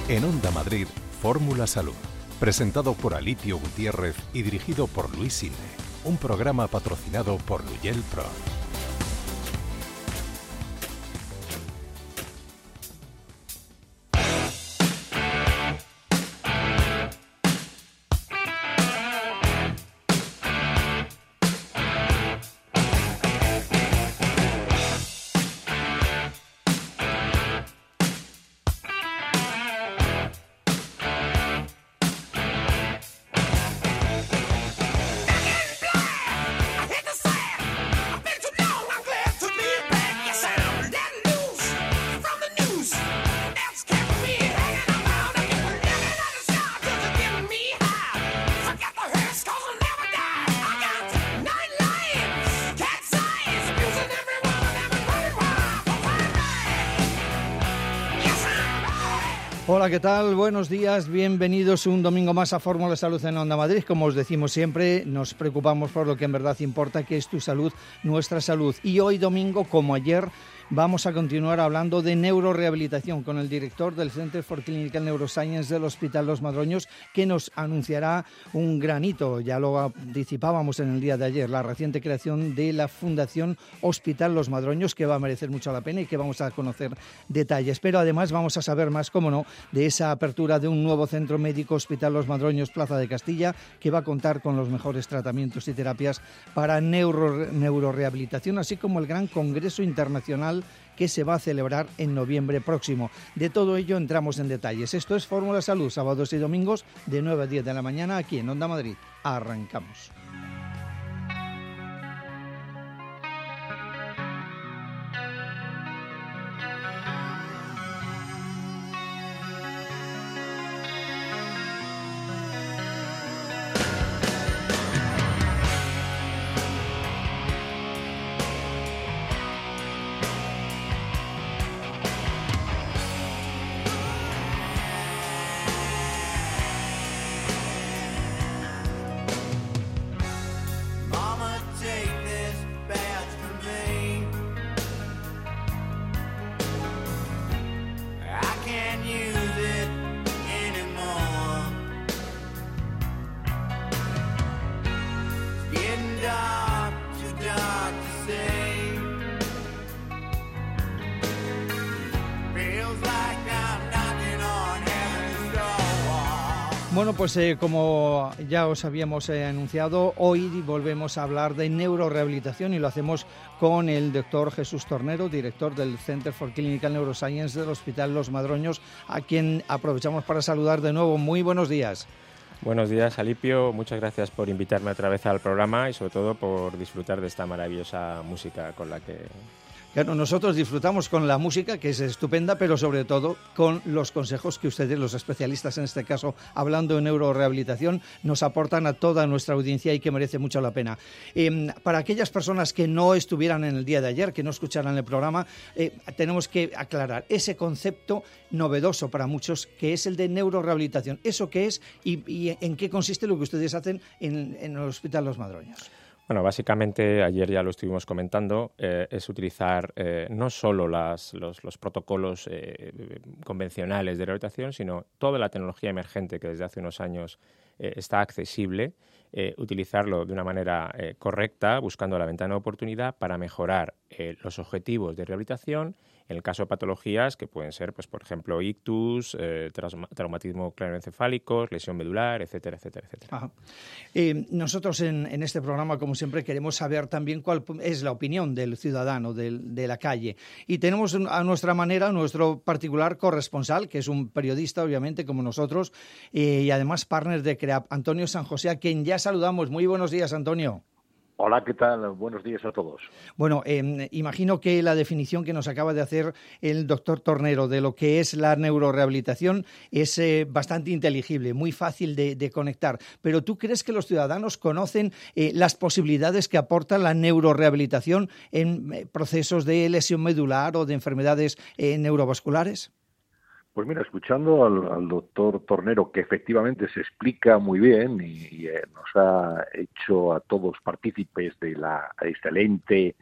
En Onda Madrid, Fórmula Salud. Presentado por Alipio Gutiérrez y dirigido por Luis Silve. Un programa patrocinado por Luyel Pro. Hola, ¿qué tal? Buenos días, bienvenidos un domingo más a Fórmula Salud en Onda Madrid. Como os decimos siempre, nos preocupamos por lo que en verdad importa, que es tu salud, nuestra salud. Y hoy domingo, como ayer, vamos a continuar hablando de neurorehabilitación con el director del Center for Clinical Neuroscience del Hospital Los Madroños, que nos anunciará un gran hito. Ya lo anticipábamos en el día de ayer, la reciente creación de la Fundación Hospital Los Madroños, que va a merecer mucho la pena y que vamos a conocer detalles. Pero además vamos a saber más, cómo no, de esa apertura de un nuevo centro médico, Hospital Los Madroños, Plaza de Castilla, que va a contar con los mejores tratamientos y terapias para neurorehabilitación, así como el gran Congreso Internacional que se va a celebrar en noviembre próximo. De todo ello entramos en detalles. Esto es Fórmula Salud, sábados y domingos de 9 a 10 de la mañana aquí en Onda Madrid. Arrancamos. Bueno, pues como ya os habíamos anunciado, hoy volvemos a hablar de neurorehabilitación y lo hacemos con el doctor Jesús Tornero, director del Center for Clinical Neuroscience del Hospital Los Madroños, a quien aprovechamos para saludar de nuevo. Muy buenos días. Buenos días, Alipio. Muchas gracias por invitarme otra vez al programa y sobre todo por disfrutar de esta maravillosa música con la que... Claro, nosotros disfrutamos con la música, que es estupenda, pero sobre todo con los consejos que ustedes, los especialistas en este caso, hablando de neurorehabilitación, nos aportan a toda nuestra audiencia y que merece mucho la pena. Para aquellas personas que no estuvieran en el día de ayer, que no escucharan el programa, tenemos que aclarar ese concepto novedoso para muchos, que es el de neurorehabilitación. ¿Eso qué es y en qué consiste lo que ustedes hacen en el Hospital Los Madroños? Bueno, básicamente, ayer ya lo estuvimos comentando, es utilizar no solo los protocolos convencionales de rehabilitación, sino toda la tecnología emergente que desde hace unos años está accesible, utilizarlo de una manera correcta, buscando la ventana de oportunidad para mejorar los objetivos de rehabilitación. En el caso de patologías que pueden ser, pues por ejemplo, ictus, traumatismo craneoencefálico, lesión medular, etcétera, etcétera, etcétera. Ajá. Nosotros en este programa, como siempre, queremos saber también cuál es la opinión del ciudadano de la calle. Y tenemos a nuestra manera nuestro particular corresponsal, que es un periodista, obviamente, como nosotros, y además partner de CREAP, Antonio San José, a quien ya saludamos. Muy buenos días, Antonio. Hola, ¿qué tal? Buenos días a todos. Bueno, imagino que la definición que nos acaba de hacer el doctor Tornero de lo que es la neurorehabilitación es bastante inteligible, muy fácil de conectar. Pero ¿tú crees que los ciudadanos conocen las posibilidades que aporta la neurorehabilitación en procesos de lesión medular o de enfermedades neurovasculares? Pues mira, escuchando al doctor Tornero, que efectivamente se explica muy bien y nos ha hecho a todos partícipes de la excelente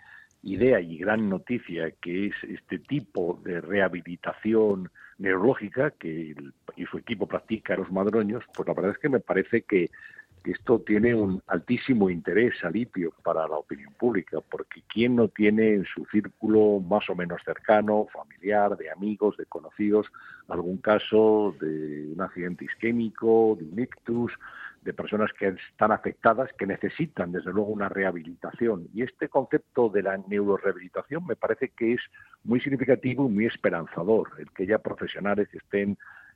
idea y gran noticia que es este tipo de rehabilitación neurológica que él y su equipo practica en Los Madroños, pues la verdad es que me parece que esto tiene un altísimo interés, Alipio, para la opinión pública, porque ¿quién no tiene en su círculo más o menos cercano, familiar, de amigos, de conocidos, algún caso de un accidente isquémico, de un ictus, de personas que están afectadas, que necesitan, desde luego, una rehabilitación? Y este concepto de la neurorehabilitación me parece que es muy significativo y muy esperanzador, el que haya profesionales que estén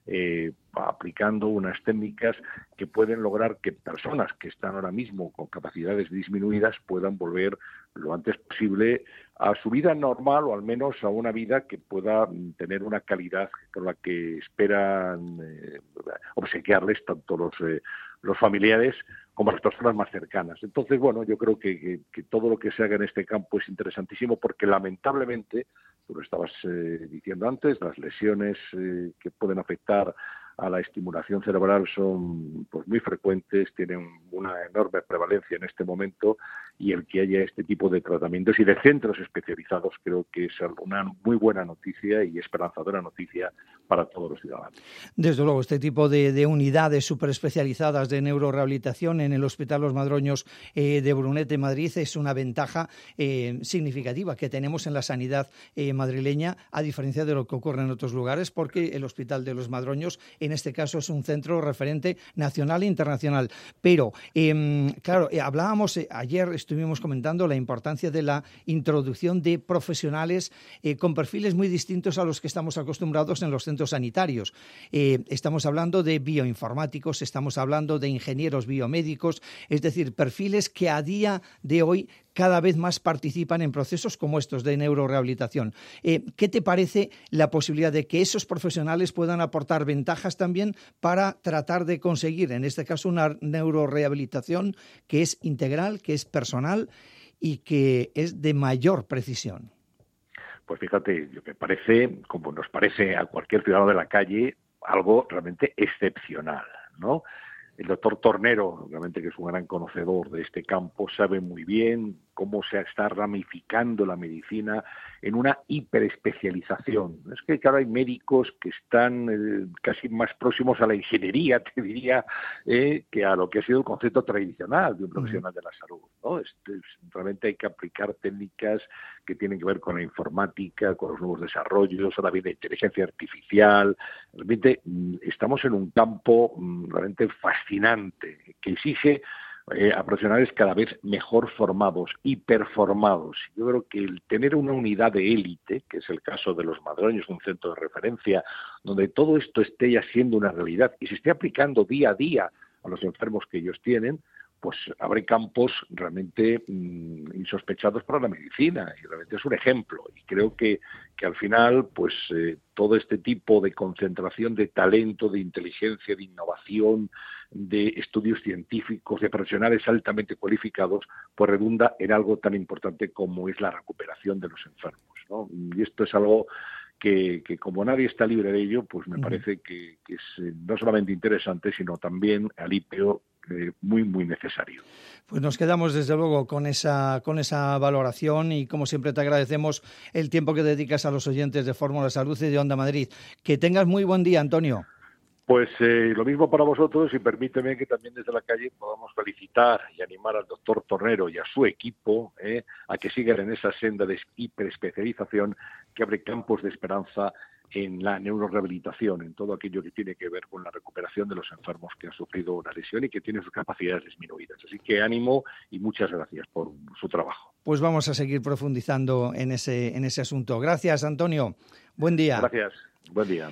aplicando unas técnicas que pueden lograr que personas que están ahora mismo con capacidades disminuidas puedan volver lo antes posible a su vida normal, o al menos a una vida que pueda tener una calidad con la que esperan obsequiarles tanto los familiares como las personas más cercanas. Entonces, bueno, yo creo que todo lo que se haga en este campo es interesantísimo, porque lamentablemente, tú lo estabas diciendo antes, las lesiones que pueden afectar a la estimulación cerebral son pues muy frecuentes, tienen una enorme prevalencia en este momento, y el que haya este tipo de tratamientos y de centros especializados creo que es una muy buena noticia y esperanzadora noticia para todos los ciudadanos. Desde luego, este tipo de unidades superespecializadas de neurorehabilitación en el Hospital Los Madroños de Brunete, Madrid, es una ventaja significativa que tenemos en la sanidad madrileña, a diferencia de lo que ocurre en otros lugares, porque el Hospital de Los Madroños, en este caso, es un centro referente nacional e internacional. Pero, claro, hablábamos ayer, estuvimos comentando la importancia de la introducción de profesionales con perfiles muy distintos a los que estamos acostumbrados en los centros sanitarios. Estamos hablando de bioinformáticos, estamos hablando de ingenieros biomédicos, es decir, perfiles que a día de hoy cada vez más participan en procesos como estos de neurorehabilitación. ¿Qué te parece la posibilidad de que esos profesionales puedan aportar ventajas también para tratar de conseguir, en este caso, una neurorehabilitación que es integral, que es personal y que es de mayor precisión? Pues fíjate, me parece, como nos parece a cualquier ciudadano de la calle, algo realmente excepcional, ¿no? El doctor Tornero, realmente que es un gran conocedor de este campo, sabe muy bien cómo se está ramificando la medicina en una hiperespecialización. Es que claro, hay médicos que están casi más próximos a la ingeniería, te diría, que a lo que ha sido el concepto tradicional de un profesional de la salud, ¿no? Realmente hay que aplicar técnicas que tienen que ver con la informática, con los nuevos desarrollos, ahora viene la inteligencia artificial. Realmente estamos en un campo realmente fascinante que exige a profesionales cada vez mejor formados, hiperformados. Yo creo que el tener una unidad de élite, que es el caso de Los Madroños, un centro de referencia, donde todo esto esté ya siendo una realidad y se esté aplicando día a día a los enfermos que ellos tienen, pues abre campos realmente insospechados para la medicina, y realmente es un ejemplo. Y creo que al final, pues todo este tipo de concentración de talento, de inteligencia, de innovación, de estudios científicos, de profesionales altamente cualificados, pues redunda en algo tan importante como es la recuperación de los enfermos, ¿no? Y esto es algo que como nadie está libre de ello, pues me parece que es no solamente interesante, sino también, Alipio, muy, muy necesario. Pues nos quedamos desde luego con esa valoración, y como siempre te agradecemos el tiempo que dedicas a los oyentes de Fórmula Salud y de Onda Madrid. Que tengas muy buen día, Antonio. Pues lo mismo para vosotros, y permíteme que también desde la calle podamos felicitar y animar al doctor Tornero y a su equipo a que sigan en esa senda de hiperespecialización que abre campos de esperanza en la neurorehabilitación, en todo aquello que tiene que ver con la recuperación de los enfermos que han sufrido una lesión y que tienen sus capacidades disminuidas. Así que ánimo y muchas gracias por su trabajo. Pues vamos a seguir profundizando en ese asunto. Gracias, Antonio. Buen día. Gracias. Buen día.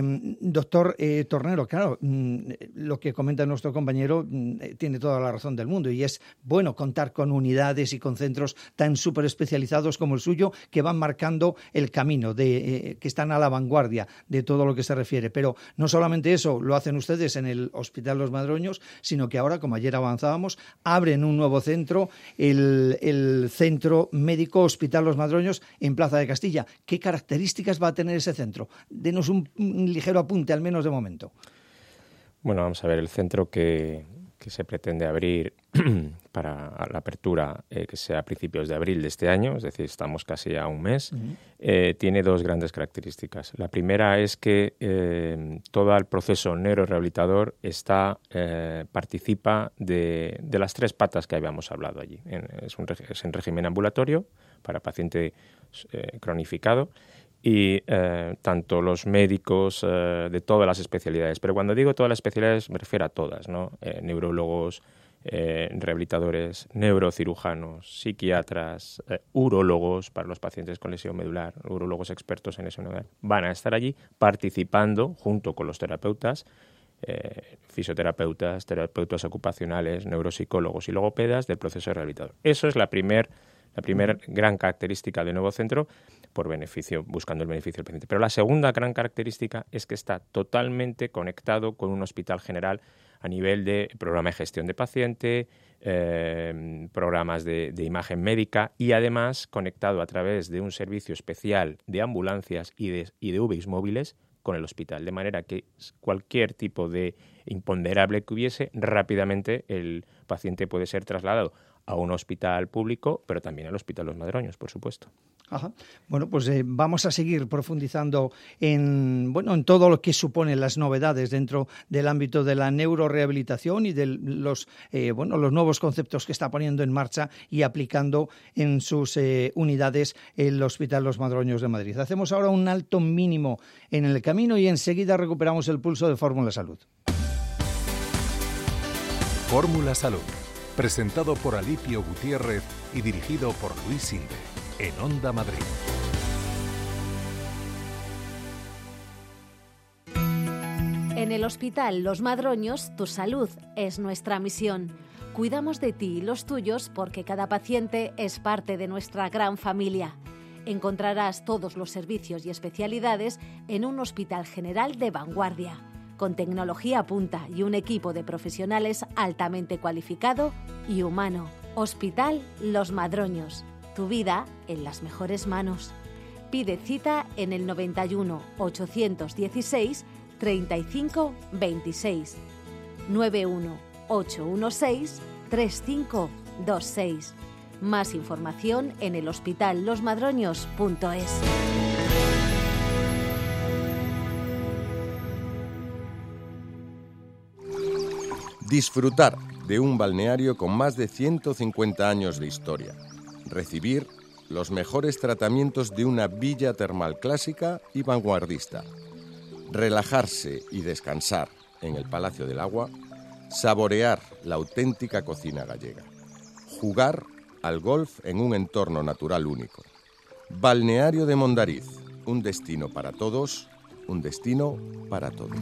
Doctor Tornero, claro, lo que comenta nuestro compañero tiene toda la razón del mundo, y es bueno contar con unidades y con centros tan súper especializados como el suyo, que van marcando el camino, que están a la vanguardia de todo lo que se refiere. Pero no solamente eso lo hacen ustedes en el Hospital Los Madroños, sino que ahora, como ayer avanzábamos, abren un nuevo centro, el Centro Médico Hospital Los Madroños en Plaza de Castilla. ¿Qué características va a tener ese centro? Denos un ligero apunte, al menos de momento. Bueno, vamos a ver, el centro que que se pretende abrir para la apertura que sea a principios de abril de este año, es decir, estamos casi a un mes, tiene dos grandes características. La primera es que todo el proceso neurorehabilitador participa de las tres patas que habíamos hablado allí. Es en régimen ambulatorio para paciente cronificado, y tanto los médicos de todas las especialidades, pero cuando digo todas las especialidades me refiero a todas, ¿no? Neurólogos, rehabilitadores, neurocirujanos, psiquiatras, urólogos para los pacientes con lesión medular, urólogos expertos en lesión medular, van a estar allí participando junto con los terapeutas, fisioterapeutas, terapeutas ocupacionales, neuropsicólogos y logopedas del proceso rehabilitador. Eso es la primera gran característica del nuevo centro, buscando el beneficio del paciente. Pero la segunda gran característica es que está totalmente conectado con un hospital general a nivel de programa de gestión de paciente, programas de imagen médica, y además conectado a través de un servicio especial de ambulancias y de UBIs móviles con el hospital, de manera que cualquier tipo de imponderable que hubiese, rápidamente el paciente puede ser trasladado a un hospital público, pero también al Hospital Los Madroños, por supuesto. Ajá. Bueno, pues vamos a seguir profundizando en todo lo que suponen las novedades dentro del ámbito de la neurorehabilitación y de los nuevos conceptos que está poniendo en marcha y aplicando en sus unidades el Hospital Los Madroños de Madrid. Hacemos ahora un alto mínimo en el camino y enseguida recuperamos el pulso de Fórmula Salud. Fórmula Salud, presentado por Alipio Gutiérrez y dirigido por Luis Sinde, en Onda Madrid. En el Hospital Los Madroños, tu salud es nuestra misión. Cuidamos de ti y los tuyos porque cada paciente es parte de nuestra gran familia. Encontrarás todos los servicios y especialidades en un hospital general de vanguardia, con tecnología punta y un equipo de profesionales altamente cualificado y humano. Hospital Los Madroños. Tu vida en las mejores manos. Pide cita en el 91 816 35 26 91 816 3526. Más información en el hospitallosmadroños.es. Disfrutar de un balneario con más de 150 años de historia. Recibir los mejores tratamientos de una villa termal clásica y vanguardista. Relajarse y descansar en el Palacio del Agua. Saborear la auténtica cocina gallega. Jugar al golf en un entorno natural único. Balneario de Mondariz, un destino para todos, un destino para todos.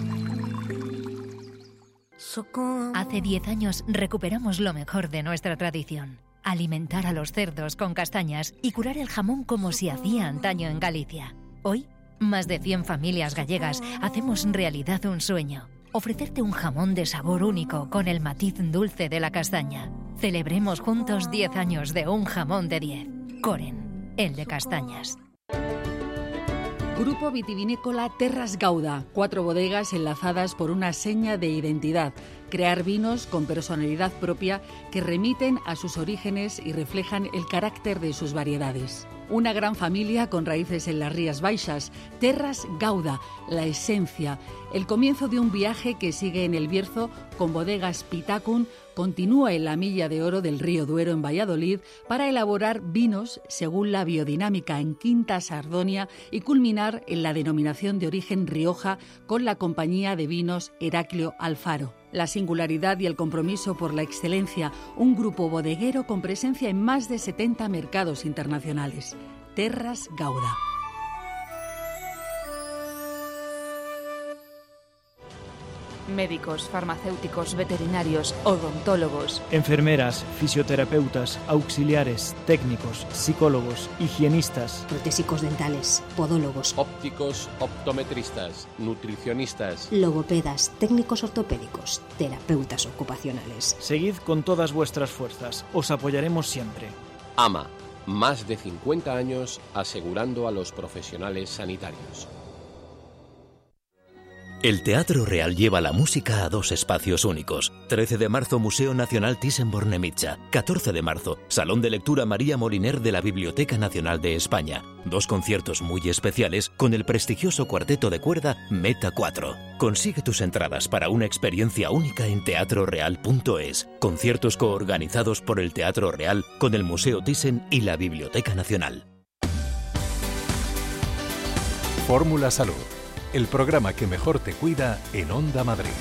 Hace 10 años recuperamos lo mejor de nuestra tradición. Alimentar a los cerdos con castañas y curar el jamón como se hacía antaño en Galicia. Hoy, más de 100 familias gallegas hacemos realidad un sueño. Ofrecerte un jamón de sabor único con el matiz dulce de la castaña. Celebremos juntos 10 años de un jamón de 10. Coren, el de castañas. Grupo vitivinícola Terras Gauda, 4 bodegas enlazadas por una seña de identidad. Crear vinos con personalidad propia que remiten a sus orígenes y reflejan el carácter de sus variedades. Una gran familia con raíces en las Rías Baixas. Terras Gauda, la esencia. El comienzo de un viaje que sigue en el Bierzo con bodegas Pitacun, continúa en la Milla de Oro del Río Duero en Valladolid para elaborar vinos según la biodinámica en Quinta Sardonia y culminar en la denominación de origen Rioja con la compañía de vinos Heraclio Alfaro. La singularidad y el compromiso por la excelencia, un grupo bodeguero con presencia en más de 70 mercados internacionales. Terras Gauda. Médicos, farmacéuticos, veterinarios, odontólogos, enfermeras, fisioterapeutas, auxiliares, técnicos, psicólogos, higienistas, protésicos dentales, podólogos, ópticos, optometristas, nutricionistas, logopedas, técnicos ortopédicos, terapeutas ocupacionales. Seguid con todas vuestras fuerzas, os apoyaremos siempre. AMA, más de 50 años asegurando a los profesionales sanitarios. El Teatro Real lleva la música a 2 espacios únicos. 13 de marzo, Museo Nacional Thyssen-Bornemisza. 14 de marzo, Salón de Lectura María Moliner de la Biblioteca Nacional de España. 2 conciertos muy especiales con el prestigioso cuarteto de cuerda Meta 4. Consigue tus entradas para una experiencia única en teatroreal.es. Conciertos coorganizados por el Teatro Real con el Museo Thyssen y la Biblioteca Nacional. Fórmula Salud, el programa que mejor te cuida en Onda Madrid.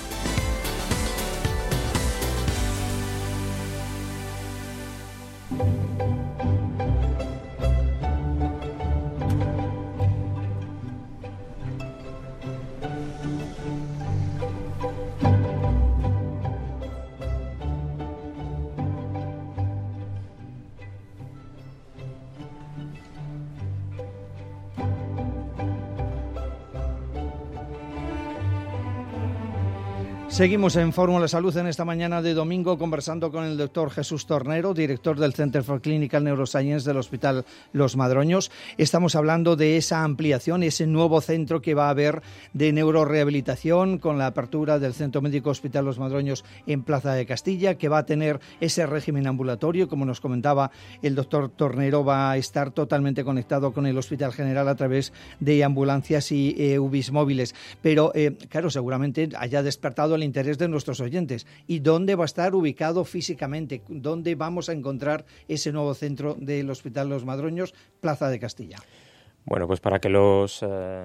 Seguimos en Fórmula Salud en esta mañana de domingo conversando con el doctor Jesús Tornero, director del Center for Clinical Neuroscience del Hospital Los Madroños. Estamos hablando de esa ampliación, ese nuevo centro que va a haber de neurorehabilitación con la apertura del Centro Médico Hospital Los Madroños en Plaza de Castilla, que va a tener ese régimen ambulatorio. Como nos comentaba el doctor Tornero, va a estar totalmente conectado con el Hospital General a través de ambulancias y UBIs móviles. Pero, claro, seguramente haya despertado el interés de nuestros oyentes. ¿Y dónde va a estar ubicado físicamente? ¿Dónde vamos a encontrar ese nuevo centro del Hospital Los Madroños, Plaza de Castilla? Bueno, pues para que los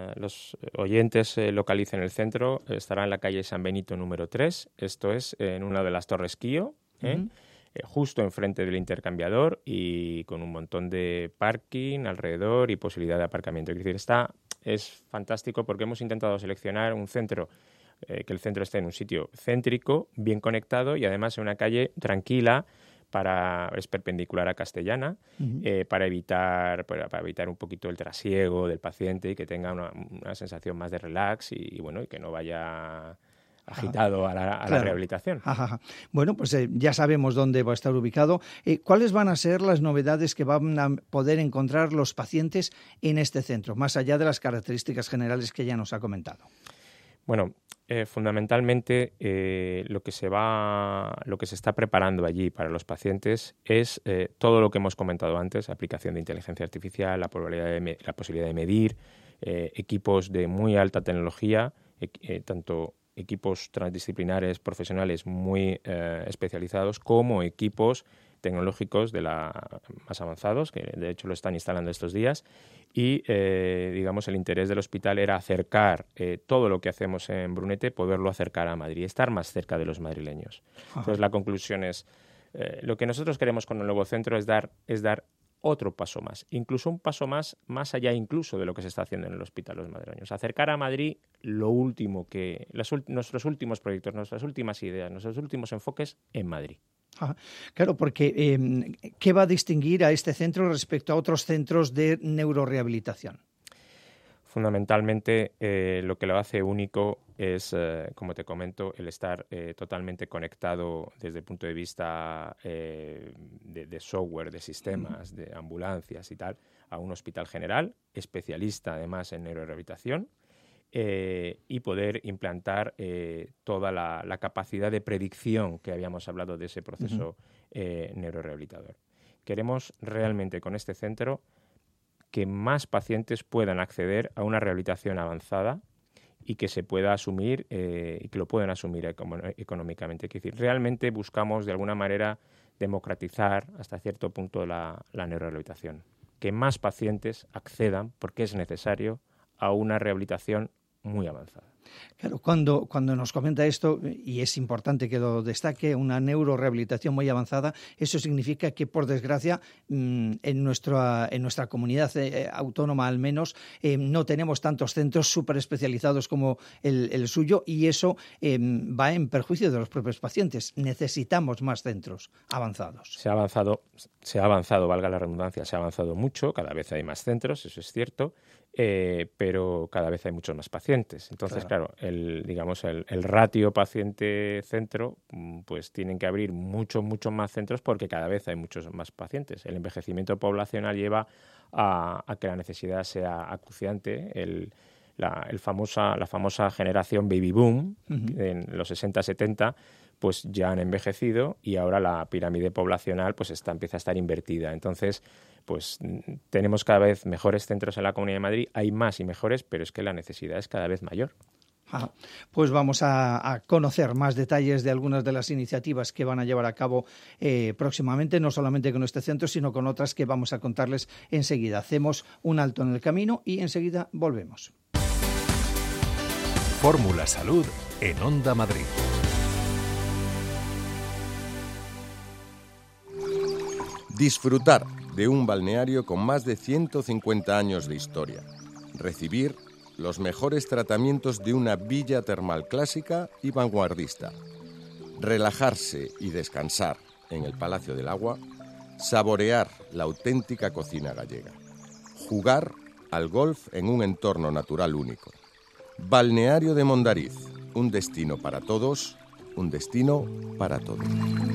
oyentes localicen el centro, estará en la calle San Benito número 3, esto es en una de las Torres Kío, justo enfrente del intercambiador y con un montón de parking alrededor y posibilidad de aparcamiento. Es decir, es fantástico porque hemos intentado seleccionar un centro que el centro esté en un sitio céntrico, bien conectado y además en una calle tranquila, es perpendicular a Castellana, para evitar un poquito el trasiego del paciente y que tenga una sensación más de relax y que no vaya agitado a la rehabilitación. Bueno, pues ya sabemos dónde va a estar ubicado. ¿Cuáles van a ser las novedades que van a poder encontrar los pacientes en este centro, más allá de las características generales que ya nos ha comentado? Bueno, fundamentalmente lo que se está preparando allí para los pacientes es todo lo que hemos comentado antes: aplicación de inteligencia artificial, la posibilidad de medir, equipos de muy alta tecnología, tanto equipos transdisciplinares profesionales muy especializados como equipos tecnológicos más avanzados, que de hecho lo están instalando estos días, y el interés del hospital era acercar todo lo que hacemos en Brunete, poderlo acercar a Madrid, estar más cerca de los madrileños. Entonces la conclusión es, lo que nosotros queremos con el nuevo centro es dar otro paso más, incluso un paso más allá incluso de lo que se está haciendo en el Hospital Los Madroños. Acercar a Madrid nuestros últimos proyectos, nuestras últimas ideas, nuestros últimos enfoques en Madrid. Claro, porque ¿qué va a distinguir a este centro respecto a otros centros de neurorehabilitación? Fundamentalmente, lo que lo hace único es, como te comento, el estar totalmente conectado desde el punto de vista de software, de sistemas, de ambulancias y tal, a un hospital general, especialista además en neurorehabilitación, y poder implantar toda la capacidad de predicción que habíamos hablado de ese proceso neurorehabilitador. Queremos realmente con este centro que más pacientes puedan acceder a una rehabilitación avanzada y que se pueda asumir y que lo puedan asumir económicamente. Es decir, realmente buscamos de alguna manera democratizar hasta cierto punto la neurorehabilitación, que más pacientes accedan, porque es necesario, a una rehabilitación muy avanzada. Claro, cuando nos comenta esto, y es importante que lo destaque, una neurorehabilitación muy avanzada, eso significa que, por desgracia, en nuestra comunidad autónoma al menos, no tenemos tantos centros súper especializados como el suyo, y eso va en perjuicio de los propios pacientes. Necesitamos más centros avanzados. Se ha avanzado, valga la redundancia, se ha avanzado mucho, cada vez hay más centros, eso es cierto, pero cada vez hay muchos más pacientes. Entonces, claro, el ratio paciente-centro, pues tienen que abrir muchos más centros porque cada vez hay muchos más pacientes. El envejecimiento poblacional lleva a que la necesidad sea acuciante. la famosa generación baby boom, en los 60-70, pues ya han envejecido y ahora la pirámide poblacional pues empieza a estar invertida. Entonces, pues tenemos cada vez mejores centros en la Comunidad de Madrid, hay más y mejores, pero es que la necesidad es cada vez mayor. Pues vamos a conocer más detalles de algunas de las iniciativas que van a llevar a cabo próximamente, no solamente con este centro, sino con otras que vamos a contarles enseguida. Hacemos un alto en el camino y enseguida volvemos. Fórmula Salud en Onda Madrid. Disfrutar de un balneario con más de 150 años de historia. Recibir los mejores tratamientos de una villa termal clásica y vanguardista. Relajarse y descansar en el Palacio del Agua. Saborear la auténtica cocina gallega. Jugar al golf en un entorno natural único. Balneario de Mondariz, un destino para todos, un destino para todos.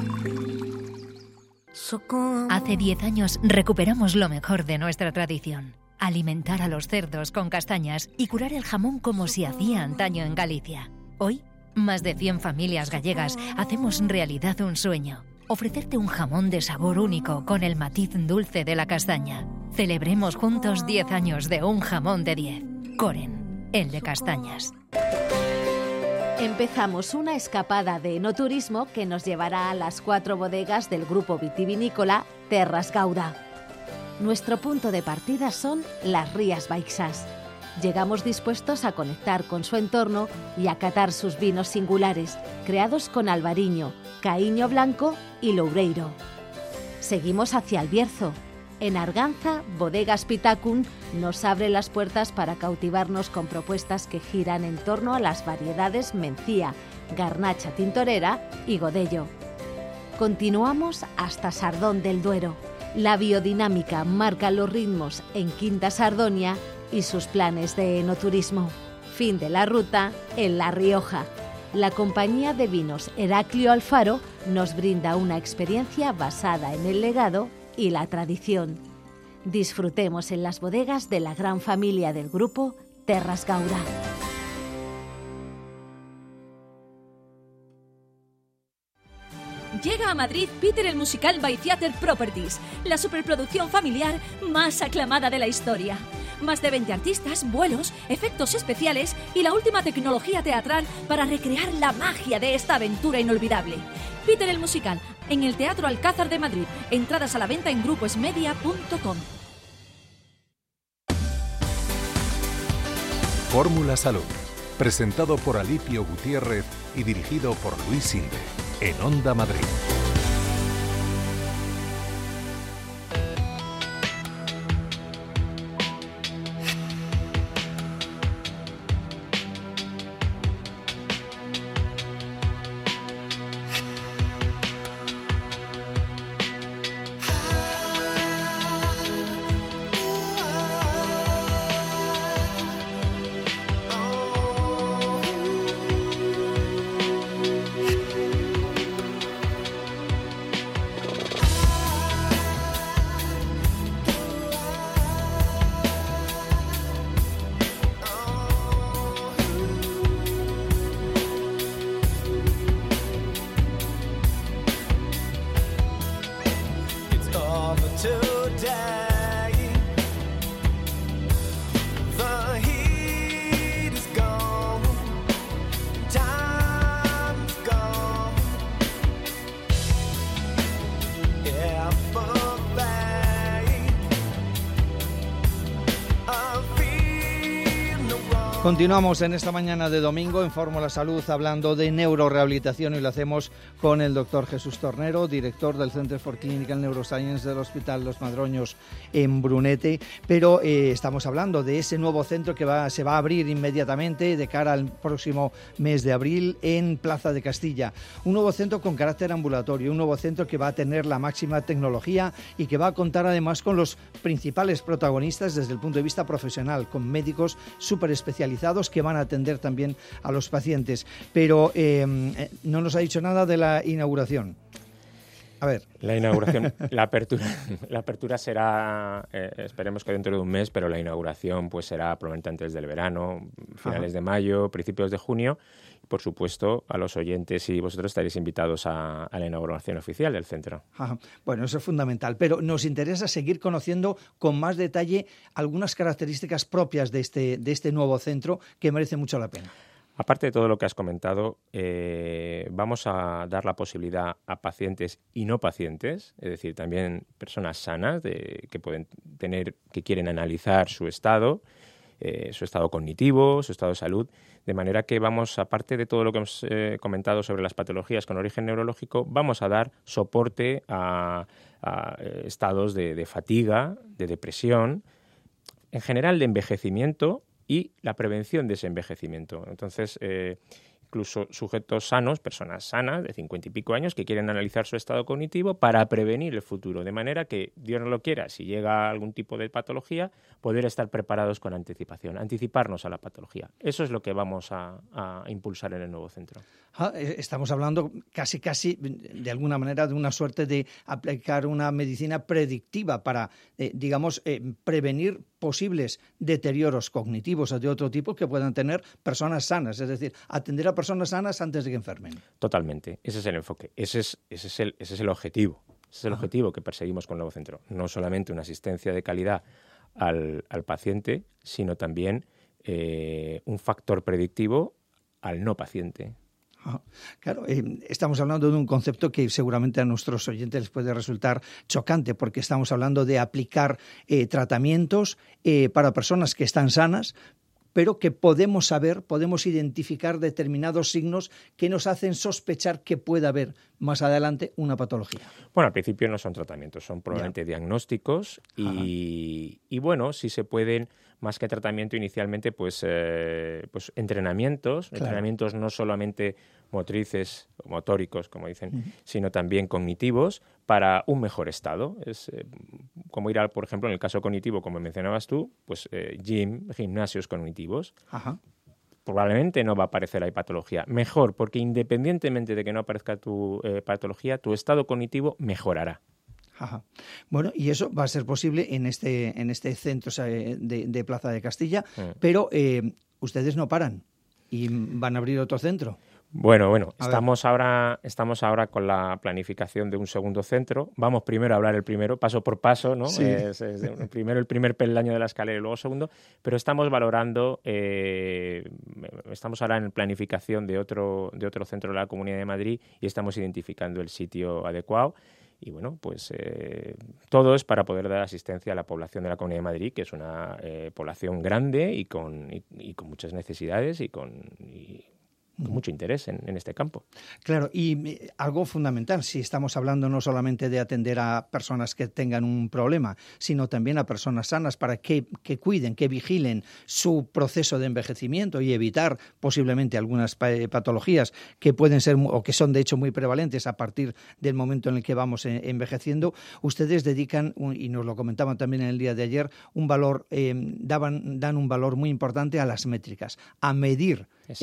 Hace 10 años recuperamos lo mejor de nuestra tradición. Alimentar a los cerdos con castañas y curar el jamón como se hacía antaño en Galicia. Hoy, más de 100 familias gallegas hacemos realidad un sueño. Ofrecerte un jamón de sabor único con el matiz dulce de la castaña. Celebremos juntos 10 años de un jamón de 10. Coren, el de castañas. Empezamos una escapada de enoturismo que nos llevará a las 4 bodegas del grupo vitivinícola Terras Gauda. Nuestro punto de partida son las Rías Baixas. Llegamos dispuestos a conectar con su entorno y a catar sus vinos singulares, creados con albariño, caíño blanco y loureiro. Seguimos hacia el Bierzo. En Arganza, Bodegas Pitacun nos abre las puertas para cautivarnos con propuestas que giran en torno a las variedades Mencía, Garnacha Tintorera y Godello. Continuamos hasta Sardón del Duero. La biodinámica marca los ritmos en Quinta Sardonia y sus planes de enoturismo. Fin de la ruta en La Rioja. La compañía de vinos Heraclio Alfaro nos brinda una experiencia basada en el legado y la tradición. Disfrutemos en las bodegas de la gran familia del grupo Terras Gauda. Llega a Madrid Peter el Musical by Theater Properties, la superproducción familiar más aclamada de la historia. Más de 20 artistas, vuelos, efectos especiales y la última tecnología teatral para recrear la magia de esta aventura inolvidable. Peter el Musical, en el Teatro Alcázar de Madrid. Entradas a la venta en gruposmedia.com. Fórmula Salud, presentado por Alipio Gutiérrez y dirigido por Luis Sinde, en Onda Madrid. Continuamos en esta mañana de domingo en Fórmula Salud hablando de neurorehabilitación y lo hacemos con el doctor Jesús Tornero, director del Center for Clinical Neuroscience del Hospital Los Madroños en Brunete, pero estamos hablando de ese nuevo centro que se va a abrir inmediatamente de cara al próximo mes de abril en Plaza de Castilla. Un nuevo centro con carácter ambulatorio, un nuevo centro que va a tener la máxima tecnología y que va a contar además con los principales protagonistas desde el punto de vista profesional, con médicos súper especializados que van a atender también a los pacientes. Pero no nos ha dicho nada de la inauguración. A ver. La inauguración, la apertura será, esperemos que dentro de un mes, pero la inauguración pues será probablemente antes del verano, finales de mayo, principios de junio. Por supuesto, a los oyentes y vosotros estaréis invitados a la inauguración oficial del centro. Ajá. Bueno, eso es fundamental, pero nos interesa seguir conociendo con más detalle algunas características propias de este nuevo centro que merece mucho la pena. Aparte de todo lo que has comentado, vamos a dar la posibilidad a pacientes y no pacientes, es decir, también personas sanas que quieren analizar su estado cognitivo, su estado de salud, de manera que vamos, aparte de todo lo que hemos comentado sobre las patologías con origen neurológico, vamos a dar soporte a estados de fatiga, de depresión, en general de envejecimiento y la prevención de ese envejecimiento. Entonces, incluso sujetos sanos, personas sanas de 50 y pico años que quieren analizar su estado cognitivo para prevenir el futuro, de manera que, Dios no lo quiera, si llega algún tipo de patología, poder estar preparados con anticipación, anticiparnos a la patología. Eso es lo que vamos a impulsar en el nuevo centro. Estamos hablando casi, de alguna manera, de una suerte de aplicar una medicina predictiva para, prevenir posibles deterioros cognitivos o de otro tipo que puedan tener personas sanas, es decir, atender a personas sanas antes de que enfermen. Totalmente, ese es el enfoque, ese es el objetivo. Ese es el objetivo que perseguimos con el nuevo centro. No solamente una asistencia de calidad al paciente, sino también un factor predictivo al no paciente. Claro, estamos hablando de un concepto que seguramente a nuestros oyentes les puede resultar chocante, porque estamos hablando de aplicar tratamientos para personas que están sanas, pero que podemos identificar determinados signos que nos hacen sospechar que puede haber más adelante una patología. Bueno, al principio no son tratamientos, son probablemente diagnósticos y bueno, si se pueden, más que tratamiento inicialmente, pues entrenamientos, entrenamientos no solamente motrices o motóricos, como dicen, sino también cognitivos para un mejor estado. Es como ir por ejemplo, en el caso cognitivo, como mencionabas tú, pues gimnasios cognitivos. Probablemente no va a aparecer ahí patología. Mejor, porque independientemente de que no aparezca tu patología, tu estado cognitivo mejorará. Bueno, y eso va a ser posible en este centro de Plaza de Castilla, pero ustedes no paran y van a abrir otro centro. Bueno, estamos ahora con la planificación de un segundo centro. Vamos primero a hablar el primero, paso por paso, ¿no? Sí. Primero el primer peldaño de la escalera y luego segundo, pero estamos valorando, estamos ahora en planificación de otro centro de la Comunidad de Madrid y estamos identificando el sitio adecuado. Y bueno, pues todo es para poder dar asistencia a la población de la Comunidad de Madrid, que es una población grande y con muchas necesidades y con mucho interés en este campo. Claro, y algo fundamental, si estamos hablando no solamente de atender a personas que tengan un problema, sino también a personas sanas para que cuiden, que vigilen su proceso de envejecimiento y evitar posiblemente algunas patologías que pueden ser o que son de hecho muy prevalentes a partir del momento en el que vamos envejeciendo. Ustedes dedican, y nos lo comentaban también en el día de ayer, dan un valor muy importante a las métricas, a medir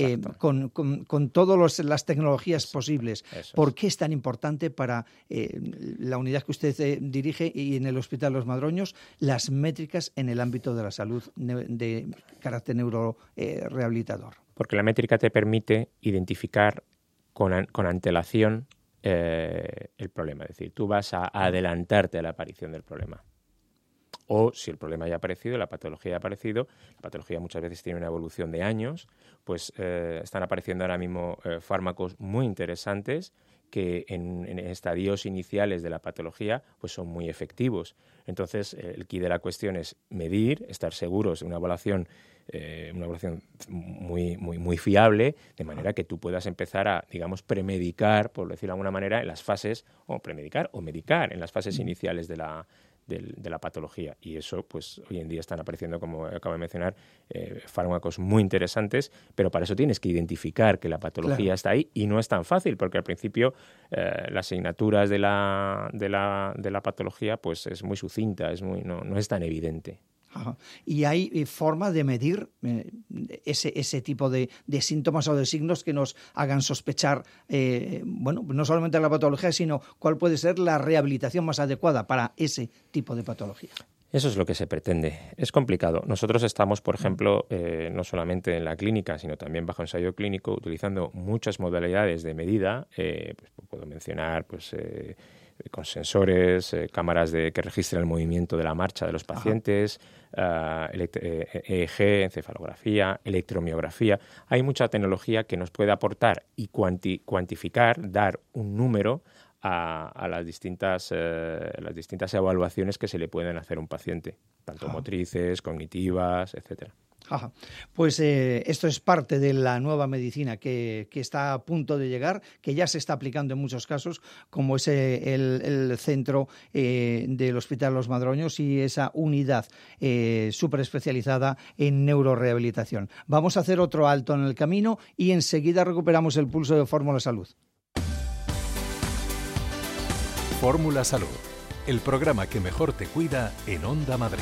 con todas las tecnologías posibles. ¿Por qué es tan importante para la unidad que usted dirige y en el Hospital Los Madroños las métricas en el ámbito de la salud de carácter neurorehabilitador? Porque la métrica te permite identificar con antelación el problema. Es decir, tú vas a adelantarte a la aparición del problema. O si el problema ya ha aparecido, la patología ha aparecido, la patología muchas veces tiene una evolución de años, pues están apareciendo ahora mismo fármacos muy interesantes que en estadios iniciales de la patología pues son muy efectivos. Entonces, el quid de la cuestión es medir, estar seguros de una evaluación muy fiable, de manera que tú puedas empezar a, premedicar, por decirlo de alguna manera, en las fases, o premedicar o medicar en las fases iniciales de la patología. Y eso, pues hoy en día están apareciendo, como acabo de mencionar, fármacos muy interesantes, pero para eso tienes que identificar que la patología está ahí y no es tan fácil, porque al principio las asignaturas de la patología pues es muy sucinta, no es tan evidente. Ajá. ¿Y hay forma de medir ese tipo de síntomas o de signos que nos hagan sospechar, no solamente la patología, sino cuál puede ser la rehabilitación más adecuada para ese tipo de patología? Eso es lo que se pretende. Es complicado. Nosotros estamos, por ejemplo, no solamente en la clínica, sino también bajo ensayo clínico, utilizando muchas modalidades de medida. Puedo mencionar con sensores, cámaras que registran el movimiento de la marcha de los pacientes, EEG, encefalografía, electromiografía. Hay mucha tecnología que nos puede aportar y cuantificar, dar un número a las distintas evaluaciones que se le pueden hacer a un paciente, tanto motrices, cognitivas, etcétera. Ajá. Pues esto es parte de la nueva medicina que está a punto de llegar, que ya se está aplicando en muchos casos, como es el centro del Hospital Los Madroños y esa unidad súper especializada en neurorehabilitación. Vamos a hacer otro alto en el camino y enseguida recuperamos el pulso de Fórmula Salud. Fórmula Salud, el programa que mejor te cuida en Onda Madrid.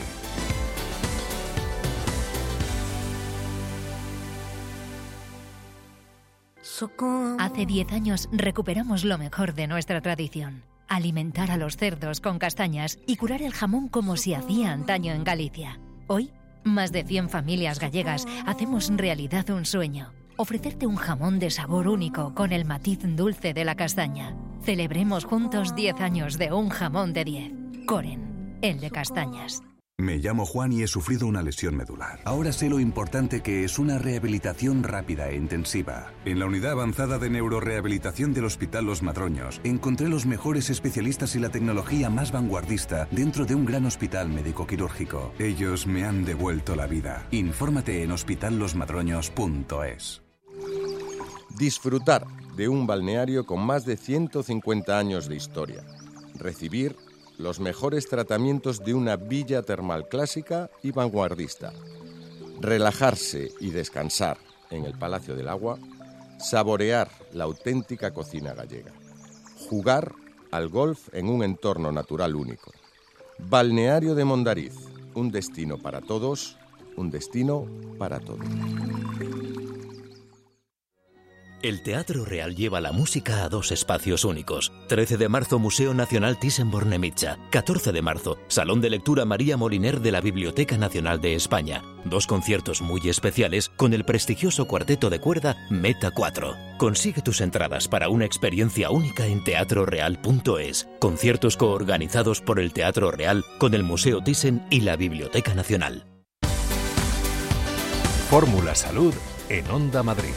Hace 10 años recuperamos lo mejor de nuestra tradición. Alimentar a los cerdos con castañas y curar el jamón como se hacía antaño en Galicia. Hoy, más de 100 familias gallegas hacemos realidad un sueño. Ofrecerte un jamón de sabor único con el matiz dulce de la castaña. Celebremos juntos 10 años de un jamón de 10. Coren, el de castañas. Me llamo Juan y he sufrido una lesión medular. Ahora sé lo importante que es una rehabilitación rápida e intensiva. En la unidad avanzada de neurorehabilitación del Hospital Los Madroños encontré los mejores especialistas y la tecnología más vanguardista dentro de un gran hospital médico-quirúrgico. Ellos me han devuelto la vida. Infórmate en hospitallosmadroños.es. Disfrutar de un balneario con más de 150 años de historia. Recibir los mejores tratamientos de una villa termal clásica y vanguardista. Relajarse y descansar en el Palacio del Agua. Saborear la auténtica cocina gallega. Jugar al golf en un entorno natural único. Balneario de Mondariz, un destino para todos, un destino para todos. El Teatro Real lleva la música a 2 espacios únicos. 13 de marzo, Museo Nacional Thyssen-Bornemisza. 14 de marzo, Salón de Lectura María Moliner de la Biblioteca Nacional de España. 2 conciertos muy especiales con el prestigioso cuarteto de cuerda Meta 4. Consigue tus entradas para una experiencia única en teatroreal.es. Conciertos coorganizados por el Teatro Real con el Museo Thyssen y la Biblioteca Nacional. Fórmula Salud en Onda Madrid.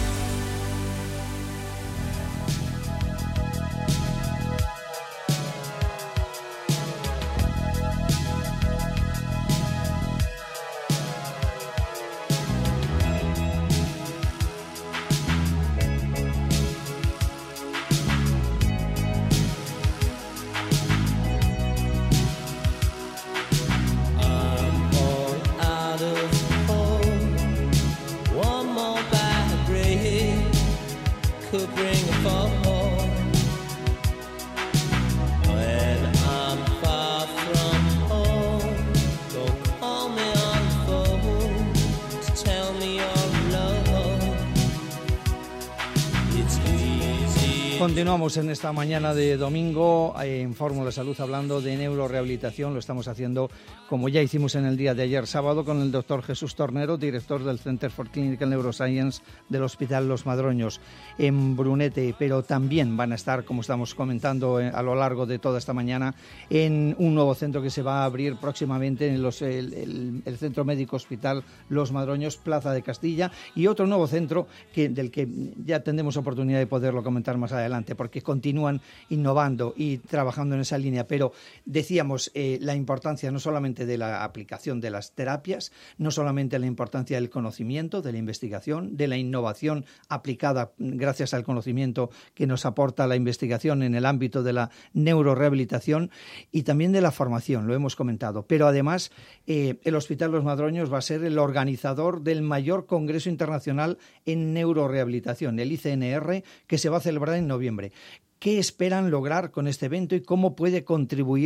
Continuamos en esta mañana de domingo en Fórmula Salud hablando de neurorehabilitación. Lo estamos haciendo como ya hicimos en el día de ayer sábado con el doctor Jesús Tornero, director del Center for Clinical Neuroscience del Hospital Los Madroños en Brunete, pero también van a estar, como estamos comentando a lo largo de toda esta mañana, en un nuevo centro que se va a abrir próximamente en el Centro Médico Hospital Los Madroños, Plaza de Castilla, y otro nuevo centro del que ya tendremos oportunidad de poderlo comentar más adelante, porque continúan innovando y trabajando en esa línea. Pero decíamos la importancia no solamente de la aplicación de las terapias, no solamente la importancia del conocimiento, de la investigación, de la innovación aplicada gracias al conocimiento que nos aporta la investigación en el ámbito de la neurorehabilitación, y también de la formación, lo hemos comentado. Pero además el Hospital Los Madroños va a ser el organizador del mayor congreso internacional en neurorehabilitación, el ICNR, que se va a celebrar en noviembre. ¿Qué esperan lograr con este evento y cómo puede contribuir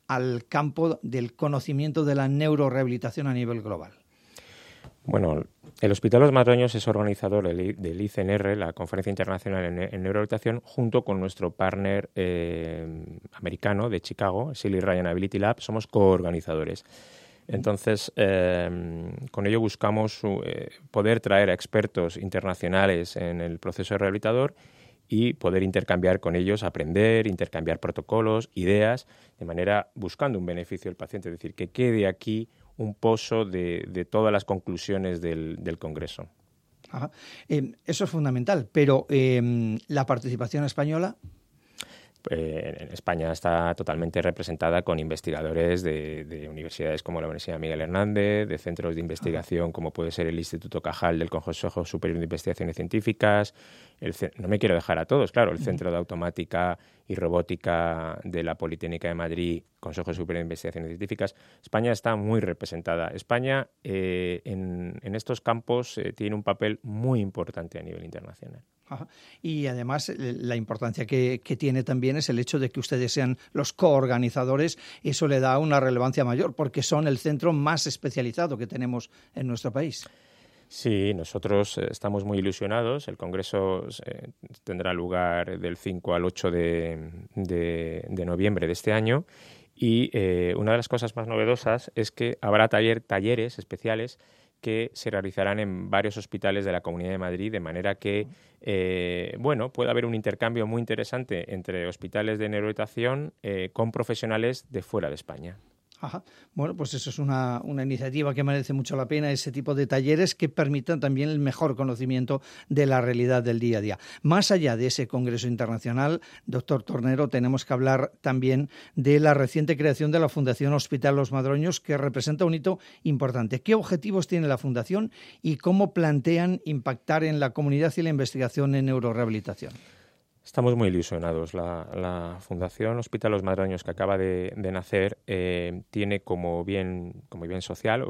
al campo del conocimiento de la neurorehabilitación a nivel global? Bueno, el Hospital Los Madroños es organizador del ICNR, la Conferencia Internacional en Neurorehabilitación, junto con nuestro partner americano de Chicago, Silly Ryan Ability Lab. Somos coorganizadores. Entonces, con ello buscamos poder traer a expertos internacionales en el proceso rehabilitador y poder intercambiar con ellos, aprender, intercambiar protocolos, ideas, de manera buscando un beneficio del paciente, es decir, que quede aquí un pozo de todas las conclusiones del Congreso. Ajá. Eso es fundamental, pero la participación española... En España está totalmente representada con investigadores de universidades como la Universidad Miguel Hernández, de centros de investigación como puede ser el Instituto Cajal del Consejo Superior de Investigaciones Científicas, no me quiero dejar a todos, claro, el Centro de Automática y Robótica de la Politécnica de Madrid, Consejo Superior de Investigaciones Científicas. España está muy representada. España en estos campos tiene un papel muy importante a nivel internacional. Ajá. Y además la importancia que tiene también es el hecho de que ustedes sean los coorganizadores. Eso le da una relevancia mayor porque son el centro más especializado que tenemos en nuestro país. Sí, nosotros estamos muy ilusionados. El Congreso tendrá lugar del 5 al 8 de noviembre de este año y una de las cosas más novedosas es que habrá talleres especiales que se realizarán en varios hospitales de la Comunidad de Madrid, de manera que puede haber un intercambio muy interesante entre hospitales de neurorehabilitación con profesionales de fuera de España. Ajá. Bueno, pues eso es una iniciativa que merece mucho la pena, ese tipo de talleres que permitan también el mejor conocimiento de la realidad del día a día. Más allá de ese Congreso Internacional, doctor Tornero, tenemos que hablar también de la reciente creación de la Fundación Hospital Los Madroños, que representa un hito importante. ¿Qué objetivos tiene la Fundación y cómo plantean impactar en la comunidad y la investigación en neurorehabilitación? Estamos muy ilusionados. La Fundación Hospital Los Madroños, que acaba de nacer, tiene como bien social,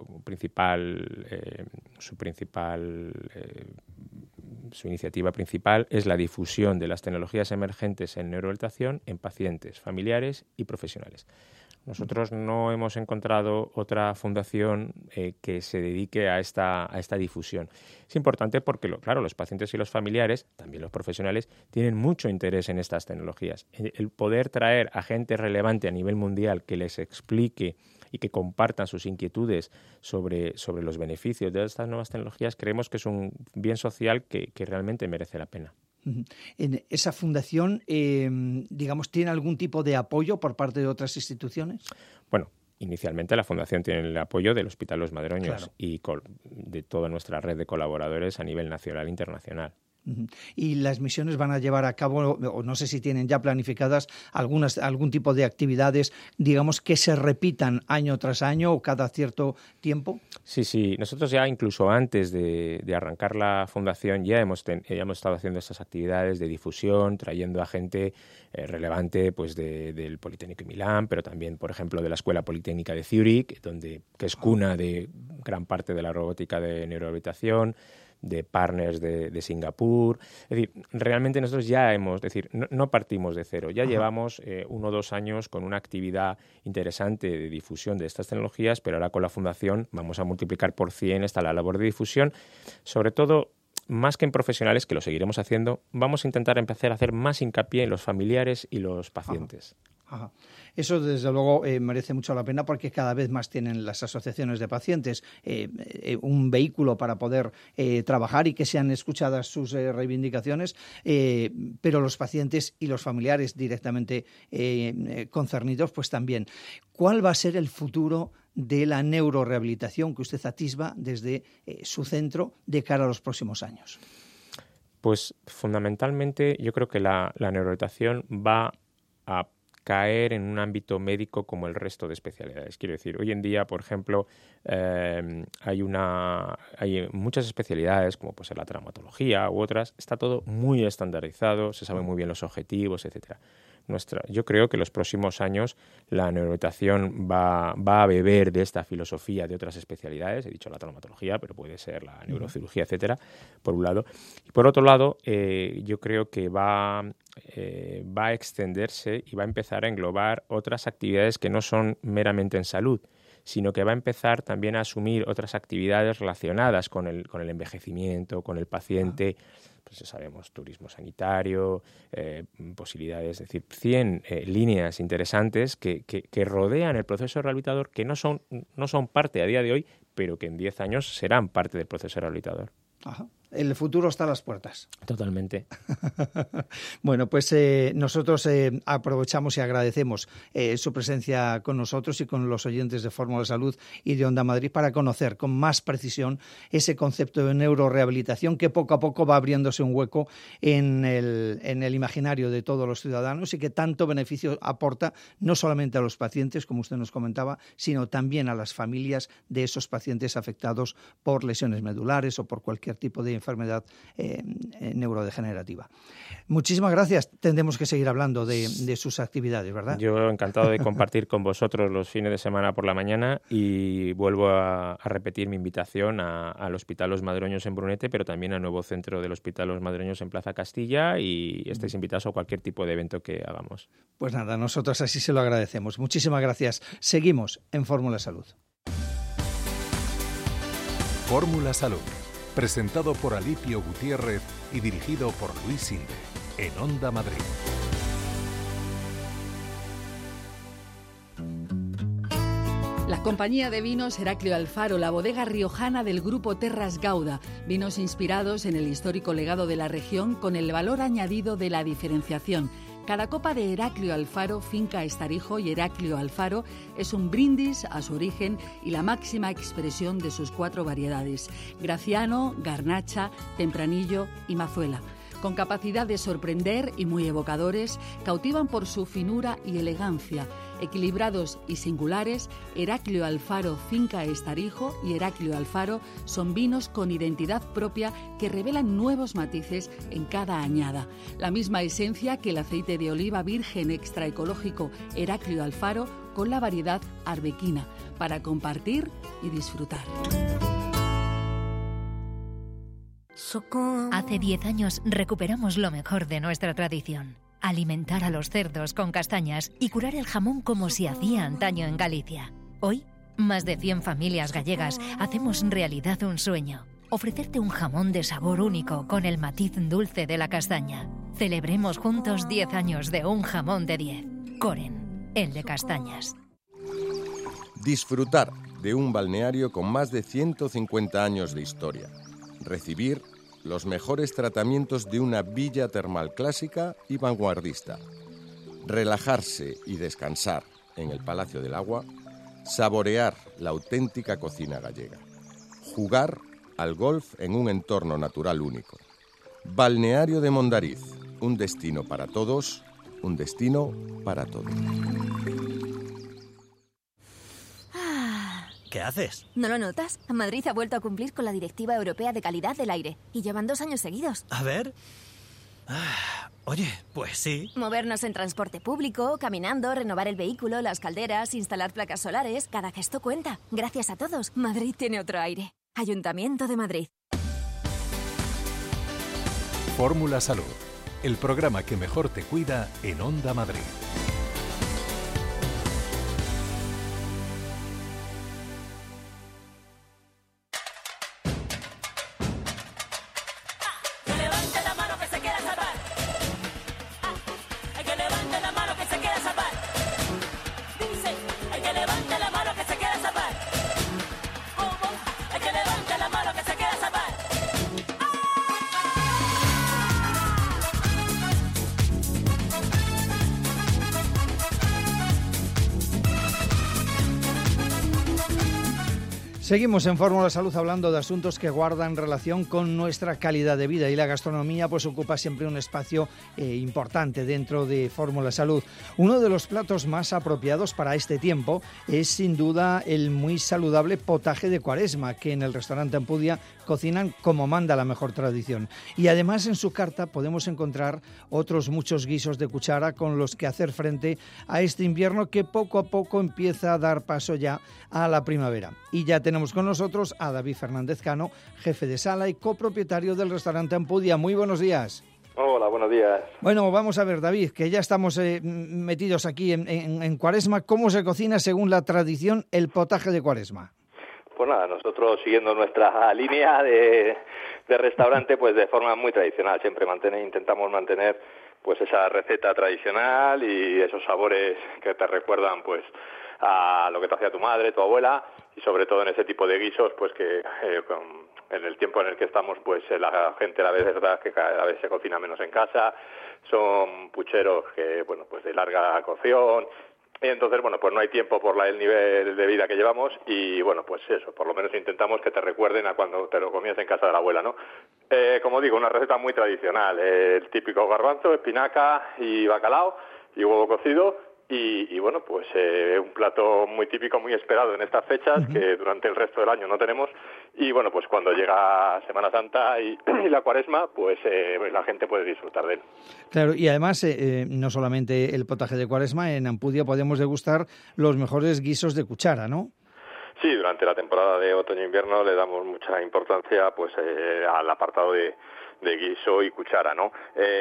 su iniciativa principal es la difusión de las tecnologías emergentes en neurorehabilitación en pacientes, familiares y profesionales. Nosotros no hemos encontrado otra fundación que se dedique a esta difusión. Es importante porque, los pacientes y los familiares, también los profesionales, tienen mucho interés en estas tecnologías. El poder traer a gente relevante a nivel mundial que les explique y que compartan sus inquietudes sobre los beneficios de estas nuevas tecnologías, creemos que es un bien social que realmente merece la pena. ¿En esa fundación, tiene algún tipo de apoyo por parte de otras instituciones? Bueno, inicialmente la fundación tiene el apoyo del Hospital Los Madroños, claro, y de toda nuestra red de colaboradores a nivel nacional e internacional. Y las misiones van a llevar a cabo, o no sé si tienen ya planificadas algún tipo de actividades, que se repitan año tras año o cada cierto tiempo. Sí. Nosotros ya incluso antes de arrancar la fundación ya hemos estado haciendo estas actividades de difusión, trayendo a gente relevante pues del Politécnico de Milán, pero también, por ejemplo, de la Escuela Politécnica de Zúrich, que es cuna de gran parte de la robótica de neurorehabilitación, de partners de Singapur. Es decir, realmente nosotros no partimos de cero. Ya llevamos 1 o 2 años con una actividad interesante de difusión de estas tecnologías, pero ahora con la Fundación vamos a multiplicar por 100 la labor de difusión. Sobre todo, más que en profesionales, que lo seguiremos haciendo, vamos a intentar empezar a hacer más hincapié en los familiares y los pacientes. Ajá. Eso, desde luego, merece mucho la pena porque cada vez más tienen las asociaciones de pacientes un vehículo para poder trabajar y que sean escuchadas sus reivindicaciones, pero los pacientes y los familiares directamente concernidos, pues también. ¿Cuál va a ser el futuro de la neurorehabilitación que usted atisba desde su centro de cara a los próximos años? Pues fundamentalmente yo creo que la neurorehabilitación va a caer en un ámbito médico como el resto de especialidades. Quiero decir, hoy en día, por ejemplo, hay muchas especialidades, como puede ser la traumatología u otras, está todo muy estandarizado, se saben muy bien los objetivos, etcétera. Yo creo que en los próximos años la neurorehabilitación va a beber de esta filosofía de otras especialidades. He dicho la traumatología, pero puede ser la neurocirugía, etcétera, por un lado. Y por otro lado, yo creo que va a extenderse y va a empezar a englobar otras actividades que no son meramente en salud, sino que va a empezar también a asumir otras actividades relacionadas con el envejecimiento, con el paciente. Pues ya sabemos, turismo sanitario, posibilidades, es decir, 100 líneas interesantes que rodean el proceso rehabilitador, que no son parte a día de hoy, pero que en 10 años serán parte del proceso rehabilitador. Ajá. El futuro está a las puertas. Totalmente. Bueno, pues nosotros aprovechamos y agradecemos su presencia con nosotros y con los oyentes de Fórmula Salud y de Onda Madrid para conocer con más precisión ese concepto de neurorehabilitación que poco a poco va abriéndose un hueco en el imaginario de todos los ciudadanos y que tanto beneficio aporta no solamente a los pacientes, como usted nos comentaba, sino también a las familias de esos pacientes afectados por lesiones medulares o por cualquier tipo de enfermedad neurodegenerativa. Muchísimas gracias. Tendremos que seguir hablando de sus actividades, ¿verdad? Yo encantado de compartir con vosotros los fines de semana por la mañana y vuelvo a repetir mi invitación al Hospital Los Madroños en Brunete, pero también al nuevo centro del Hospital Los Madroños en Plaza Castilla, y estáis invitados a cualquier tipo de evento que hagamos. Pues nada, nosotros así se lo agradecemos. Muchísimas gracias. Seguimos en Fórmula Salud. Fórmula Salud. Presentado por Alipio Gutiérrez y dirigido por Luis Sinde, en Onda Madrid. La compañía de vinos Heraclio Alfaro, la bodega riojana del grupo Terras Gauda, vinos inspirados en el histórico legado de la región con el valor añadido de la diferenciación. Cada copa de Heraclio Alfaro, Finca Estarijo y Heraclio Alfaro es un brindis a su origen y la máxima expresión de sus 4 variedades: Graciano, Garnacha, Tempranillo y Mazuela. Con capacidad de sorprender y muy evocadores, cautivan por su finura y elegancia. Equilibrados y singulares, Heraclio Alfaro, Finca Estarijo y Heraclio Alfaro son vinos con identidad propia que revelan nuevos matices en cada añada. La misma esencia que el aceite de oliva virgen extra ecológico Heraclio Alfaro con la variedad arbequina, para compartir y disfrutar. Hace 10 años recuperamos lo mejor de nuestra tradición: alimentar a los cerdos con castañas y curar el jamón como se hacía antaño en Galicia. Hoy, más de 100 familias gallegas hacemos realidad un sueño: ofrecerte un jamón de sabor único con el matiz dulce de la castaña. Celebremos juntos 10 años de un jamón de 10. Coren, el de castañas. Disfrutar de un balneario con más de 150 años de historia. Recibir los mejores tratamientos de una villa termal clásica y vanguardista. Relajarse y descansar en el Palacio del Agua. Saborear la auténtica cocina gallega. Jugar al golf en un entorno natural único. Balneario de Mondariz, un destino para todos, un destino para todos. ¿Qué haces? ¿No lo notas? Madrid ha vuelto a cumplir con la Directiva Europea de Calidad del Aire y llevan 2 años seguidos. A ver. Oye, pues sí. Movernos en transporte público, caminando, renovar el vehículo, las calderas, instalar placas solares, cada gesto cuenta. Gracias a todos, Madrid tiene otro aire. Ayuntamiento de Madrid. Fórmula Salud, el programa que mejor te cuida en Onda Madrid. Seguimos en Fórmula Salud hablando de asuntos que guardan relación con nuestra calidad de vida, y la gastronomía pues ocupa siempre un espacio importante dentro de Fórmula Salud. Uno de los platos más apropiados para este tiempo es sin duda el muy saludable potaje de Cuaresma, que en el restaurante Ampudia cocinan como manda la mejor tradición. Y además en su carta podemos encontrar otros muchos guisos de cuchara con los que hacer frente a este invierno que poco a poco empieza a dar paso ya a la primavera. Y ya tenemos con nosotros a David Fernández Cano, jefe de sala y copropietario del restaurante Ampudia. Muy buenos días. Hola, buenos días. Bueno, vamos a ver, David, que ya estamos metidos aquí en Cuaresma. ¿Cómo se cocina, según la tradición, el potaje de Cuaresma? Pues nada, nosotros siguiendo nuestra línea de restaurante, pues de forma muy tradicional. Siempre intentamos mantener pues esa receta tradicional y esos sabores que te recuerdan pues a lo que te hacía tu madre, tu abuela, y sobre todo en ese tipo de guisos pues que en el tiempo en el que estamos pues la gente la verdad que cada vez se cocina menos en casa, son pucheros que bueno pues de larga cocción, y entonces bueno pues no hay tiempo por el nivel de vida que llevamos, y bueno pues eso, por lo menos intentamos que te recuerden a cuando te lo comías en casa de la abuela, ¿no? Como digo, una receta muy tradicional, el típico garbanzo, espinaca y bacalao y huevo cocido. Y bueno, pues un plato muy típico, muy esperado en estas fechas, que durante el resto del año no tenemos. Y bueno, pues cuando llega Semana Santa y la Cuaresma, pues la gente puede disfrutar de él. Claro, y además, no solamente el potaje de Cuaresma, en Ampudia podemos degustar los mejores guisos de cuchara, ¿no? Sí, durante la temporada de otoño-invierno le damos mucha importancia pues al apartado de guiso y cuchara, ¿no?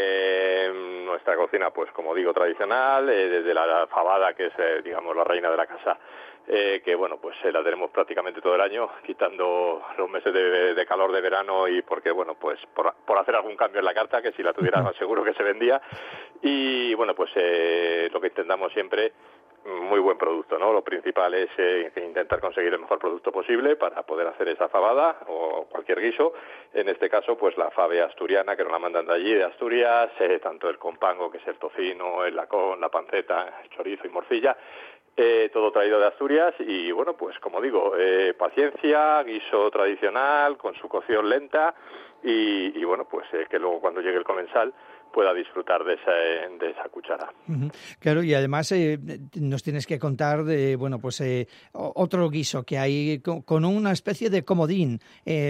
Nuestra cocina, pues como digo, tradicional, desde la fabada, que es, digamos, la reina de la casa, que bueno, pues la tenemos prácticamente todo el año, quitando los meses de calor de verano, y porque, bueno, pues por hacer algún cambio en la carta, que si la tuviera seguro que se vendía. Y bueno, pues lo que intentamos siempre, muy buen producto, ¿no? Lo principal es intentar conseguir el mejor producto posible para poder hacer esa fabada o cualquier guiso. En este caso, pues la fave asturiana, que nos la mandan de allí, de Asturias, tanto el compango, que es el tocino, el lacón, la panceta, el chorizo y morcilla, todo traído de Asturias. Y bueno, pues como digo, paciencia, guiso tradicional, con su cocción lenta, y bueno, pues que luego cuando llegue el comensal pueda disfrutar de esa cuchara. Claro, y además nos tienes que contar de otro guiso que hay con una especie de comodín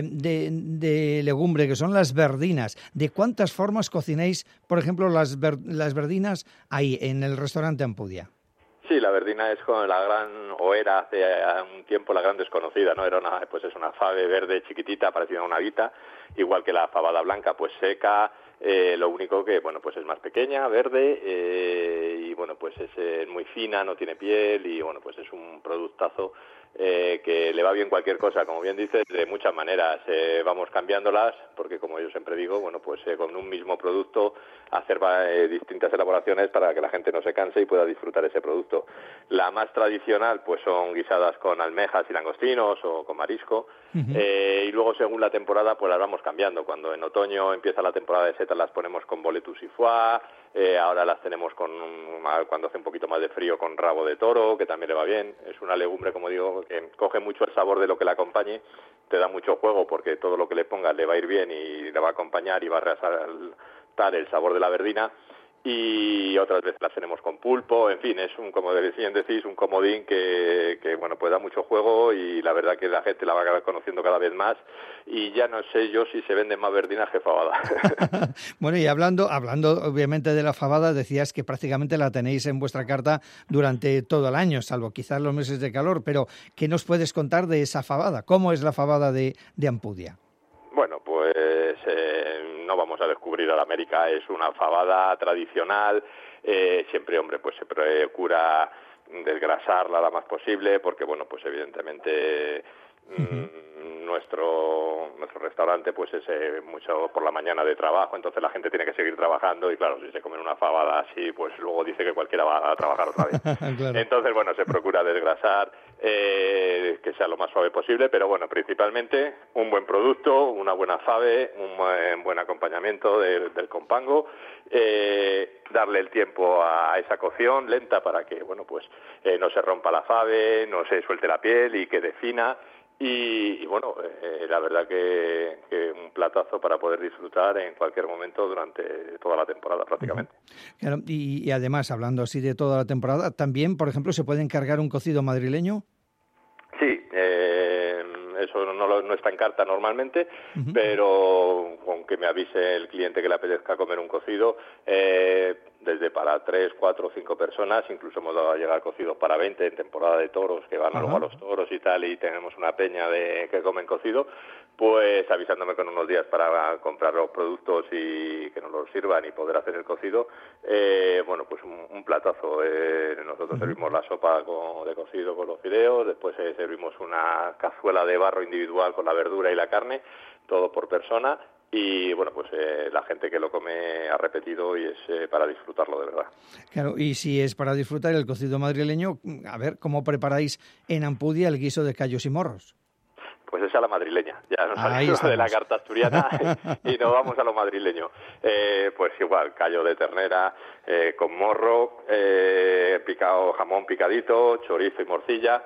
de legumbre, que son las verdinas. ¿De cuántas formas cocináis, por ejemplo, las verdinas ahí en el restaurante Ampudia? Sí, la verdina es era hace un tiempo la gran desconocida, ¿no? Era una fave verde chiquitita, parecida a una habita, igual que la fabada blanca, pues seca. Lo único que, bueno, pues es más pequeña, verde, y bueno, pues es muy fina, no tiene piel, y bueno, pues es un productazo que le va bien cualquier cosa, como bien dices, de muchas maneras. Vamos cambiándolas, porque como yo siempre digo, bueno, pues con un mismo producto hacer distintas elaboraciones para que la gente no se canse y pueda disfrutar ese producto. La más tradicional, pues son guisadas con almejas y langostinos o con marisco, y luego según la temporada, pues las vamos cambiando. Cuando en otoño empieza la temporada de setas, las ponemos con boletus y foie. Ahora las tenemos cuando hace un poquito más de frío, con rabo de toro, que también le va bien. Es una legumbre, como digo, que coge mucho el sabor de lo que la acompañe, te da mucho juego porque todo lo que le pongas le va a ir bien y le va a acompañar y va a resaltar el sabor de la verdina. Y otras veces las tenemos con pulpo, en fin, es como decían, un comodín que bueno, pues da mucho juego, y la verdad que la gente la va conociendo cada vez más, y ya no sé yo si se venden más verdinas que fabada. Bueno, y hablando obviamente de la fabada, decías que prácticamente la tenéis en vuestra carta durante todo el año, salvo quizás los meses de calor, pero ¿qué nos puedes contar de esa fabada? ¿Cómo es la fabada de Ampudia? Bueno, pues no vamos a descubrir a la América, es una fabada tradicional, siempre, hombre, pues se procura desgrasarla lo más posible, porque bueno, pues evidentemente nuestro restaurante pues es mucho por la mañana de trabajo, entonces la gente tiene que seguir trabajando, y claro, si se comen una fabada así, pues luego dice que cualquiera va a trabajar otra vez. Claro. Entonces, bueno, se procura desgrasar, que sea lo más suave posible, pero bueno, principalmente un buen producto, una buena fave, un buen acompañamiento del compango, darle el tiempo a esa cocción lenta para que, bueno, pues no se rompa la fave, no se suelte la piel y quede fina. Y bueno, la verdad que un platazo para poder disfrutar en cualquier momento durante toda la temporada prácticamente. Claro, y además, hablando así de toda la temporada, también, por ejemplo, ¿se puede encargar un cocido madrileño? Sí, eso no está en carta normalmente, pero con que me avise el cliente que le apetezca comer un cocido, desde para 3, 4 o 5 personas, incluso hemos dado a llegar cocidos para 20 en temporada de toros, que van luego a los toros y tal, y tenemos una peña que comen cocido, pues avisándome con unos días para comprar los productos y que nos los sirvan y poder hacer el cocido, bueno, pues un platazo. Nosotros servimos la sopa de cocido con los fideos, después servimos una cazuela de barro individual con la verdura y la carne, todo por persona. Y bueno, pues la gente que lo come ha repetido y es para disfrutarlo de verdad. Claro, y si es para disfrutar el cocido madrileño, a ver, ¿cómo preparáis en Ampudia el guiso de callos y morros? Pues esa es la madrileña, ya nos salimos de la carta asturiana y nos vamos a lo madrileño. Pues igual, callo de ternera con morro, picado, jamón picadito, chorizo y morcilla,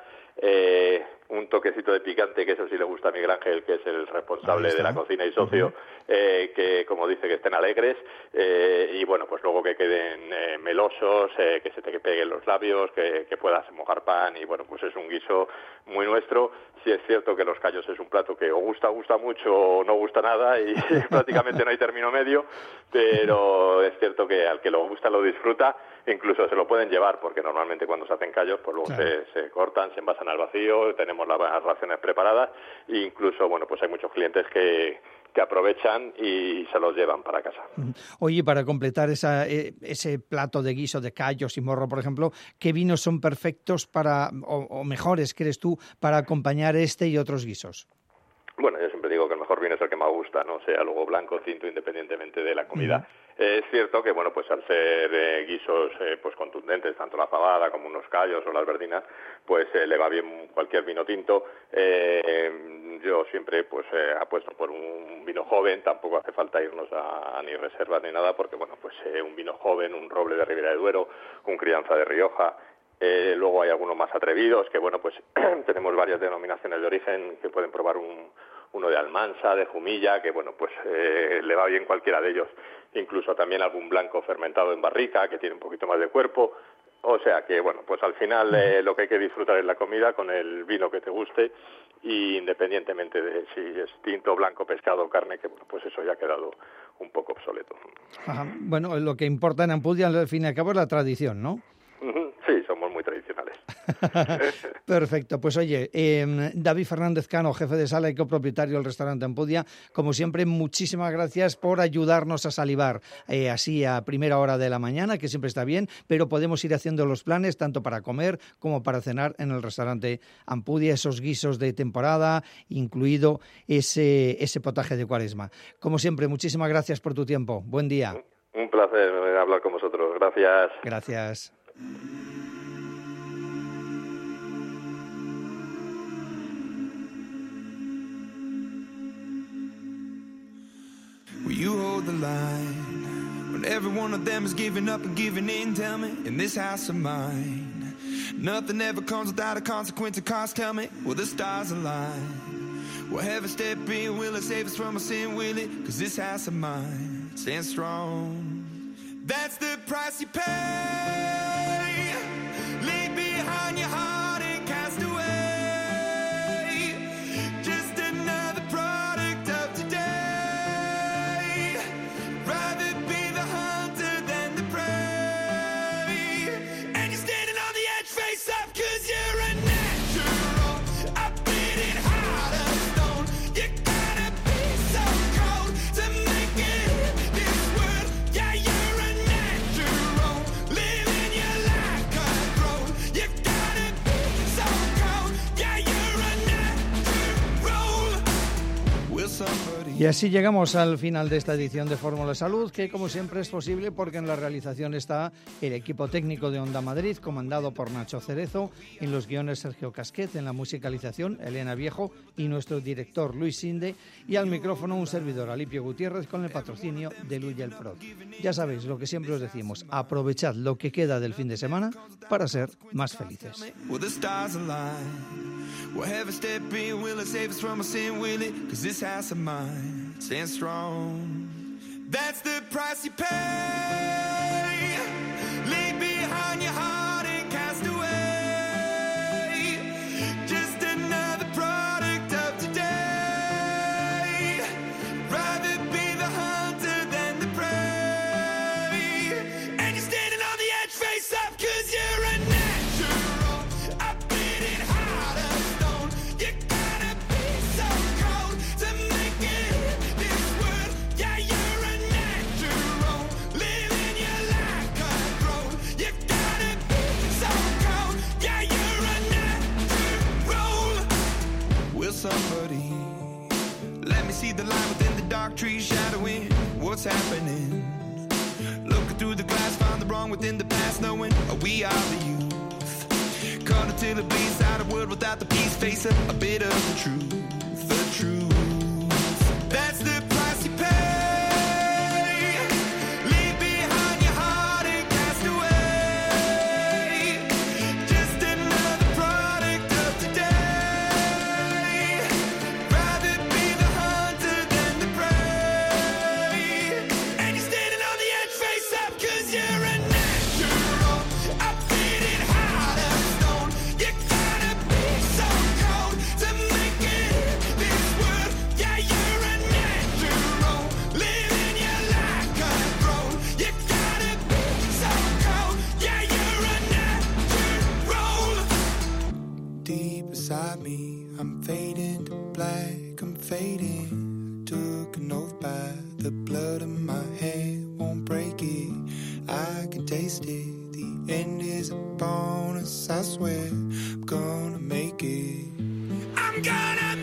un toquecito de picante, que eso sí le gusta a Miguel Ángel, que es el responsable de la cocina y socio, que como dice, que estén alegres, y bueno, pues luego que queden melosos, que se te peguen los labios, que puedas mojar pan, y bueno, pues es un guiso muy nuestro. Sí es cierto que los callos es un plato que o gusta mucho o no gusta nada, y prácticamente no hay término medio, pero es cierto que al que lo gusta lo disfruta, incluso se lo pueden llevar, porque normalmente cuando se hacen callos, pues luego se cortan, se envasan al vacío, tenemos las raciones preparadas, e incluso, bueno, pues hay muchos clientes que aprovechan y se los llevan para casa. Oye, para completar ese plato de guiso de callos y morro, por ejemplo, ¿qué vinos son perfectos o mejores, crees tú, para acompañar este y otros guisos? Bueno, yo siempre digo que el mejor vino es el que más gusta, no sea luego blanco, tinto, independientemente de la comida. Es cierto que, bueno, pues al ser guisos pues contundentes, tanto la fabada como unos callos o las verdinas, pues le va bien cualquier vino tinto. Yo siempre pues apuesto por un vino joven, tampoco hace falta irnos a ni reservas ni nada, porque bueno, pues un vino joven, un roble de Ribera de Duero, un crianza de Rioja. Luego hay algunos más atrevidos, que bueno, pues tenemos varias denominaciones de origen que pueden probar uno de Almansa, de Jumilla, que bueno, pues le va bien cualquiera de ellos. Incluso también algún blanco fermentado en barrica, que tiene un poquito más de cuerpo. O sea que, bueno, pues al final lo que hay que disfrutar es la comida con el vino que te guste, y independientemente de si es tinto, blanco, pescado o carne, que bueno, pues eso ya ha quedado un poco obsoleto. Ajá. Bueno, lo que importa en Ampudia, al fin y al cabo, es la tradición, ¿no? Sí, somos muy tradicionales. Perfecto. Pues oye, David Fernández Cano, jefe de sala y copropietario del restaurante Ampudia, como siempre, muchísimas gracias por ayudarnos a salivar así a primera hora de la mañana, que siempre está bien, pero podemos ir haciendo los planes tanto para comer como para cenar en el restaurante Ampudia, esos guisos de temporada, incluido ese potaje de Cuaresma. Como siempre, muchísimas gracias por tu tiempo. Buen día. Un placer hablar con vosotros. Gracias. Gracias. Will you hold the line when every one of them is giving up and giving in? Tell me, in this house of mine, nothing ever comes without a consequence of cost. Tell me, will the stars align? Will heaven step in? Will it save us from our sin? Will it? 'Cause this house of mine stands strong. That's the price you pay. Leave behind your heart and cast away. Just another product of today. Rather be the hunter than the prey. And you're standing on the edge, face up, 'cause you're a natural. A beating heart of stone. You gotta be so cold to make it in this world. Yeah, you're a natural. Living your life control. You gotta be so cold. Yeah, you're a natural. Will somebody... Y así llegamos al final de esta edición de Fórmula Salud, que como siempre es posible porque en la realización está el equipo técnico de Onda Madrid, comandado por Nacho Cerezo, en los guiones Sergio Casquet, en la musicalización Elena Viejo y nuestro director Luis Sinde, y al micrófono un servidor, Alipio Gutiérrez, con el patrocinio de Luya el Prod. Ya sabéis lo que siempre os decimos, aprovechad lo que queda del fin de semana para ser más felices. Will the stars align? Will heaven step in? Will it save us from our sin? Will it? 'Cause this house of mine stands strong. That's the price you pay. Leave behind your heart and cast away. Just another product of today. Rather be the hunter than the prey. And you're standing on the edge, face up, 'cause you're a natural. A beating heart of stone. You gotta be so cold to make it in this world. Yeah, you're a natural. Living your life cutthroat. You gotta be so cold. Yeah, you're a natural. Will somebody let me see the light within the dark trees shadowing what's happening? Looking through the glass, find the wrong within the past, knowing we are the youth. Caught until it bleeds out a world without the peace, face a bit of the truth, the truth. That's the price you pay. Leave behind your heart and cast away. Just another product of today. Rather be the hunter than the prey. And you're standing on the edge, face up, 'cause you're a natural. A beating heart of stone. You gotta be so cold to make it in this world. Yeah, you're a natural. Living your life cutthroat. You gotta be so cold. Yeah, you're a natural. Deep inside me, I'm fading to black, I'm fading. Took an oath by the blood in my hand, won't break it. I can taste it. The end is a bonus, I swear. I'm gonna make it. I'm gonna